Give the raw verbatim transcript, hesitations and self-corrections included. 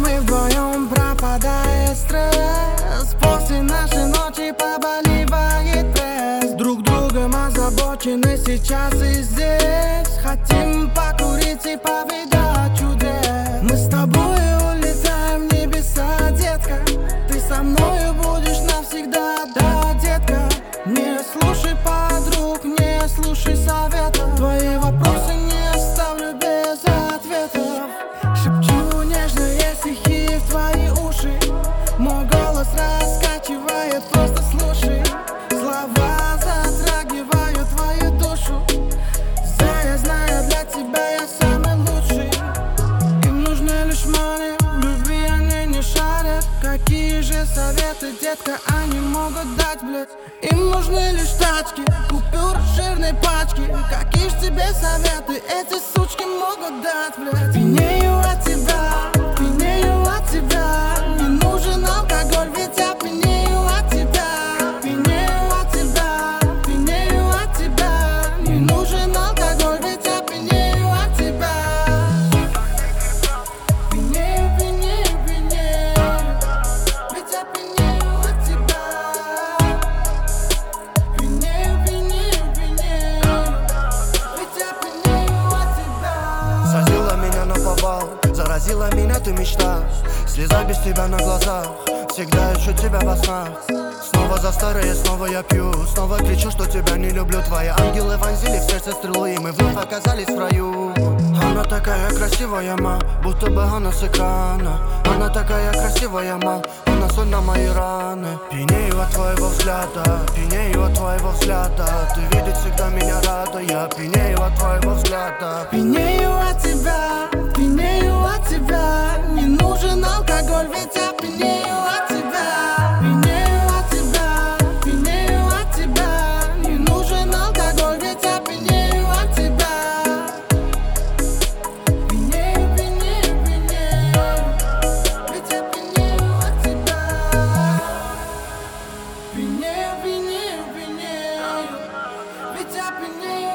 мы вдвоем, пропадает стресс. После нашей ночи побаливает пресс. Друг другом озабочены сейчас и здесь. Хотим покурить и повидать чудес. Мы с тобой улетаем в небеса, детка. Ты со мною будешь навсегда, да, детка. Не слушай подруг, не слушай совета. Твои вопросы не оставлю без ответов. Шепчу нежные стихи в твои уши. Мой голос раскачивает, просто слушай. Слова затрагивают твою душу. Зая, знаю, для тебя я самый лучший. Им нужны лишь money, в любви они не шарят. Какие же советы, детка, они могут дать, блядь? Им нужны лишь тачки, купюры жирной пачки. Какие ж тебе советы эти сучки могут дать, блядь? Пьянею от тебя, пьянею от тебя. Не нужен алкоголь, ведь я пьянею от тебя. Пьянею от тебя, пьянею от тебя. Не нужен алкоголь, ведь я пьянею от тебя. Пьянею, пьянею, пьянею, ведь я пьянею от тебя. Пьянею, пьянею, пьянею, ведь я пьянею от тебя. Сразила меня на повал, заразила меня ты мечта. Слеза без тебя на глазах, всегда ищу тебя во снах. Снова за старое, снова я пью. Снова кричу, что тебя не люблю. Твои ангелы вонзили в сердце стрелы, и мы вновь оказались в раю. Она такая красивая, ма, будто бы она с экрана. Она такая красивая, ма, она соль на мои раны. Пьянею от твоего взгляда, пьянею от твоего взгляда. Ты видеть всегда меня рада, я пьянею от твоего взгляда. Пьянею от тебя, пьянею от тебя. Не нужен алкоголь, ведь я пьянею от тебя. Пьянею от тебя, пьянею от тебя. Не нужен алкоголь, ведь я пьянею от тебя. Пьянею, пьянею, пьянею, ведь я пьянею от тебя. Пьянею, пьянею, пьянею, ведь я пьянею.